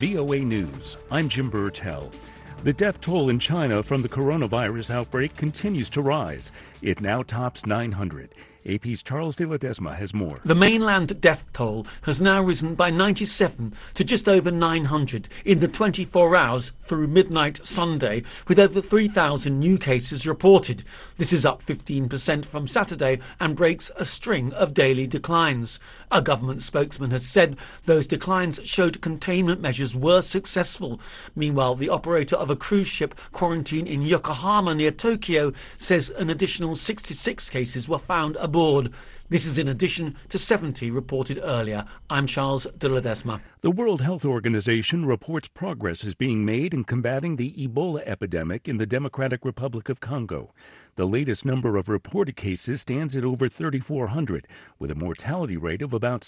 VOA News, I'm Jim Burtell. The death toll in China from the coronavirus outbreak continues to rise. It now tops 900. AP's Charles de Ledesma has more. The mainland death toll has now risen by 97 to just over 900 in the 24 hours through midnight Sunday, with over 3,000 new cases reported. This is up 15% from Saturday and breaks a string of daily declines. A government spokesman has said those declines showed containment measures were successful. Meanwhile, the operator of a cruise ship quarantined in Yokohama near Tokyo says an additional 66 cases were found aboard. This is in addition to 70 reported earlier. I'm Charles de Ledesma. The World Health Organization reports progress is being made in combating the Ebola epidemic in the Democratic Republic of Congo. The latest number of reported cases stands at over 3,400, with a mortality rate of about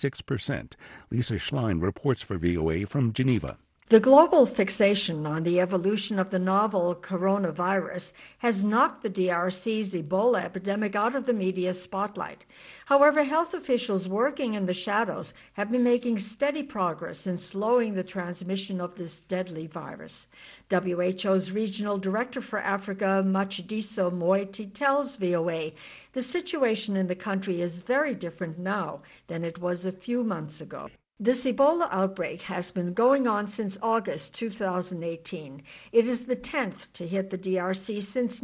66%. Lisa Schlein reports for VOA from Geneva. The global fixation on the evolution of the novel coronavirus has knocked the DRC's Ebola epidemic out of the media spotlight. However, health officials working in the shadows have been making steady progress in slowing the transmission of this deadly virus. WHO's Regional Director for Africa, Matshidiso Moeti, tells VOA the situation in the country is very different now than it was a few months ago. This Ebola outbreak has been going on since August 2018. It is the 10th to hit the DRC since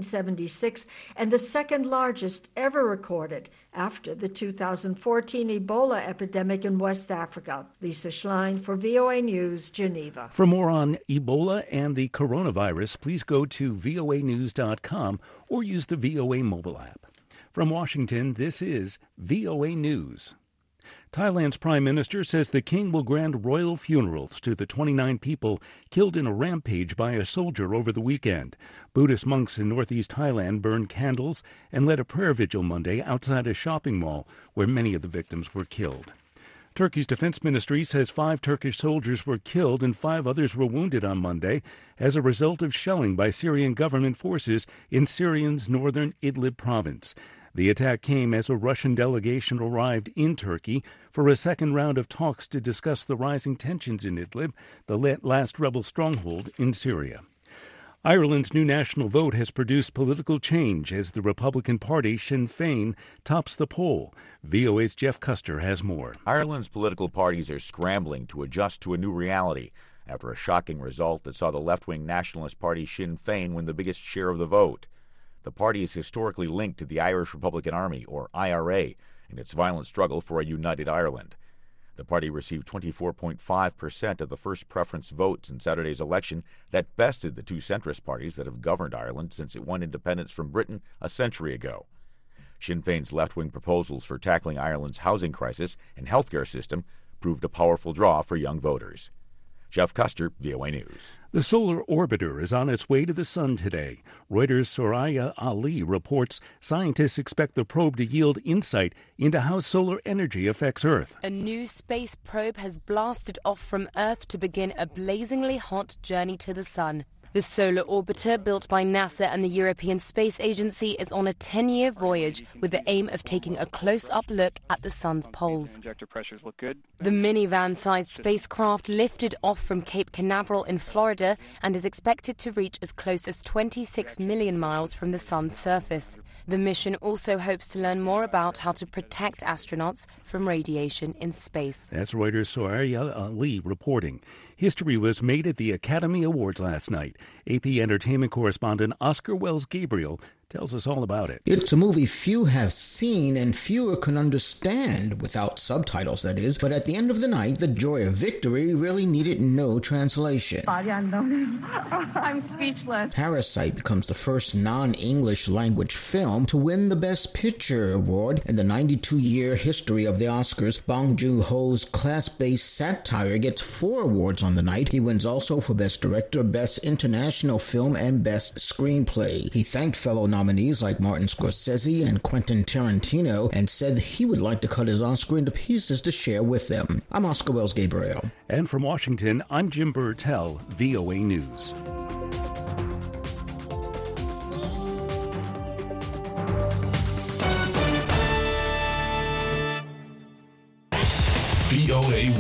1976 and the second largest ever recorded after the 2014 Ebola epidemic in West Africa. Lisa Schlein for VOA News, Geneva. For more on Ebola and the coronavirus, please go to voanews.com or use the VOA mobile app. From Washington, this is VOA News. Thailand's prime minister says the king will grant royal funerals to the 29 people killed in a rampage by a soldier over the weekend. Buddhist monks in northeast Thailand burned candles and led a prayer vigil Monday outside a shopping mall where many of the victims were killed. Turkey's defense ministry says 5 Turkish soldiers were killed and 5 others were wounded on Monday as a result of shelling by Syrian government forces in Syria's northern Idlib province. The attack came as a Russian delegation arrived in Turkey for a second round of talks to discuss the rising tensions in Idlib, the last rebel stronghold in Syria. Ireland's new national vote has produced political change as the Republican Party, Sinn Féin, tops the poll. VOA's Jeff Custer has more. Ireland's political parties are scrambling to adjust to a new reality after a shocking result that saw the left-wing nationalist party Sinn Féin win the biggest share of the vote. The party is historically linked to the Irish Republican Army, or IRA, in its violent struggle for a united Ireland. The party received 24.5% of the first preference votes in Saturday's election that bested the two centrist parties that have governed Ireland since it won independence from Britain a century ago. Sinn Féin's left-wing proposals for tackling Ireland's housing crisis and healthcare system proved a powerful draw for young voters. Jeff Custer, VOA News. The solar orbiter is on its way to the sun today. Reuters' Soraya Ali reports scientists expect the probe to yield insight into how solar energy affects Earth. A new space probe has blasted off from Earth to begin a blazingly hot journey to the sun. The solar orbiter, built by NASA and the European Space Agency, is on a 10-year voyage with the aim of taking a close-up look at the sun's poles. The minivan-sized spacecraft lifted off from Cape Canaveral in Florida and is expected to reach as close as 26 million miles from the sun's surface. The mission also hopes to learn more about how to protect astronauts from radiation in space. That's Reuters' Soraya Ali reporting. History was made at the Academy Awards last night. AP Entertainment correspondent Oscar Wells Gabriel tells us all about it. It's a movie few have seen and fewer can understand, without subtitles, that is. But at the end of the night, the joy of victory really needed no translation. I'm speechless. Parasite becomes the first non-English language film to win the Best Picture award. In the 92-year history of the Oscars, Bong Joon-ho's class-based satire gets 4 awards on the night. He wins also for Best Director, Best International Film, and Best Screenplay. He thanked fellow nominees like Martin Scorsese and Quentin Tarantino and said he would like to cut his Oscar into pieces to share with them. I'm Oscar Wells Gabriel. And from Washington, I'm Jim Burtell, VOA News.